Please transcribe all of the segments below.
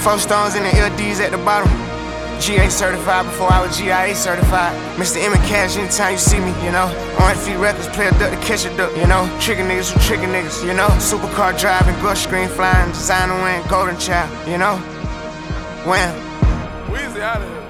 4 stones in the LDs at the bottom. GA certified before I was GIA certified. Mr. M and Cash anytime you see me, you know. On Feet Records, play a duck to catch a duck, you know. Tricking niggas who tricking niggas, you know. Supercar driving, brush screen flying, designer win, golden child, you know. Wham. Weezy out of here.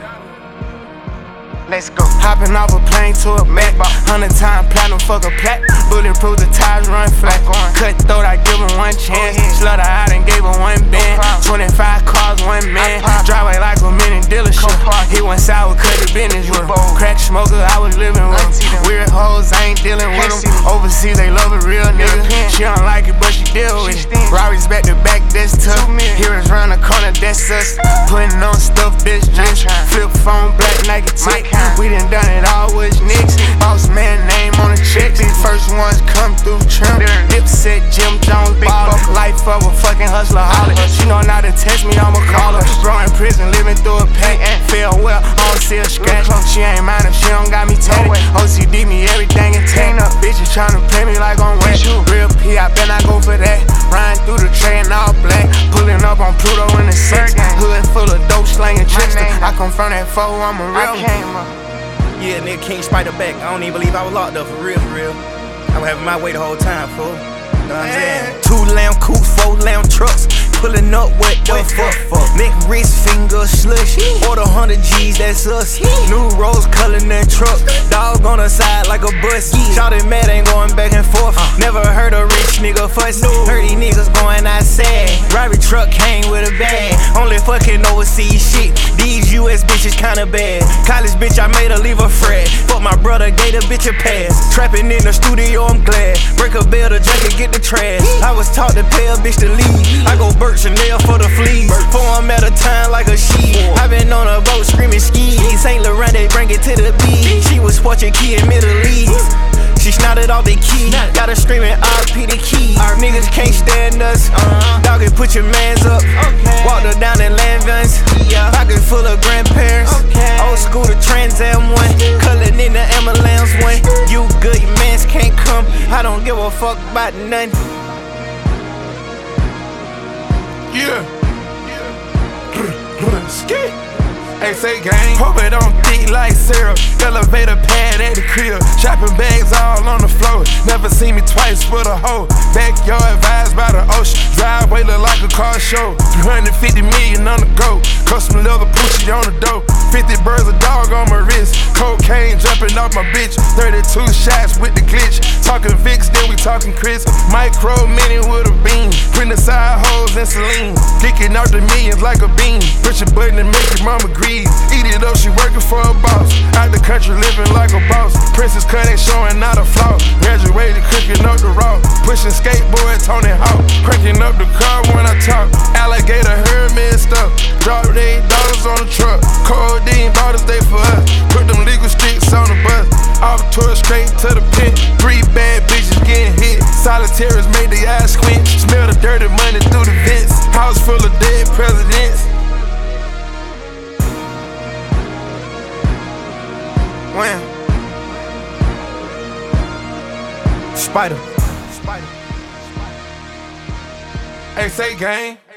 Let's go. Hopping off a plane to a Mac. 100-time platinum, fuck a plat. Bulletproof, the tires run flat. Cut throat, I give him one chance. Slaughter out and gave him one band. 25 cars, one man. Driveway like a mini dealership. He went sour, cut the business with him. Crack smoker, I was living with him. Weird hoes, I ain't dealing with them. Overseas, they love a real nigga. She don't like it, but she deal with it. Rari's back to back, that's tough. Heroes round the corner, that's us. Putting on stuff, that's just. Flip phone, black Nike tick. We done it all with nicks. Boss man name on the check. These first ones come through trim. Dipset, Jim Jones, baller. Life of a fucking hustler, holler. She know not to text me, I'ma call her. Bro in prison, living through a pain. Feel well, I don't see a scratch. She ain't mine if she don't got me tatted. OCD me everything intact. Bitches tryna play me like I'm wet. Real P, I bet I go for that. Riding through the tray in all black. Pulling up on Pluto in the 6. Hood full of dope slanging trickster. I come from that foe, I'm a real one. Yeah, nigga, King Spider back. I don't even believe I was locked up, for real, for real. I was having my way the whole time, fool. Know what I'm saying? 2 lamb coops, 4 lamb trucks. Pulling up, what the fuck? Neck, wrist, finger, slush. Order 100 G's, that's us. New rose color in that truck. Dog on the side like a bus. Shawty mad, ain't going back and forth. Never heard a rich nigga fuss. Heard these niggas going outside. Private truck came with a bag. Only fucking overseas shit. These US bitches kinda bad. College bitch, I made her leave a frat. Fuck my brother, gave the bitch a pass. Trapping in the studio, I'm glad. Break a bell, the jacket, get the trash. I was taught to pay a bitch to leave. I go Chanel for the fleas. 4 I'm at a time like a she. I been on a boat screaming skis. Saint Laurent, they bring it to the beach. She was watching key in Middle East. She snotted off the key. Got her screaming RP the key. Our niggas can't stand us. Doggy, put your mans up. Walked her down in land guns. Pocket full of grandparents. Old school the Trans Am one. Colored in the ambulance one. You good, your mans can't come. I don't give a fuck about nothing. Yeah. Ski. Hey, say gang, hope it don't thick like syrup. Elevator pad at the crib. Shopping bags all on the floor. Never seen me twice with a hoe. Backyard vibes by the ocean. Driveway look like a car show. 350 million on the go. Custom leather Pucci on the dough. 50 birds a dog on my wrist. Cocaine jumping off my bitch. 32 shots with the glitch. Talking Vicks, then we talking Chris. Micro mini with a beam. Print the side holes and Celine. Kicking out the millions like a beam. Push a button and make your mama grease. Eat it up, she working for a boss. Out the country living like a boss. Princess cut ain't showing not a flaw. Graduated cooking up the raw. Pushing skateboard, Tony Hawk. Cranking up the car when I talk. Alligator Hermes stuff. Drop $8 on the truck. Codeine bottles, they for us. Put them legal sticks on the bus. Off tour straight to the pit. 3 bad bitches getting hit. Solitaires made the eyes squint. Smell the dirty money through the vents. House full of dead presidents. Wham. Spider. Hey, say gang.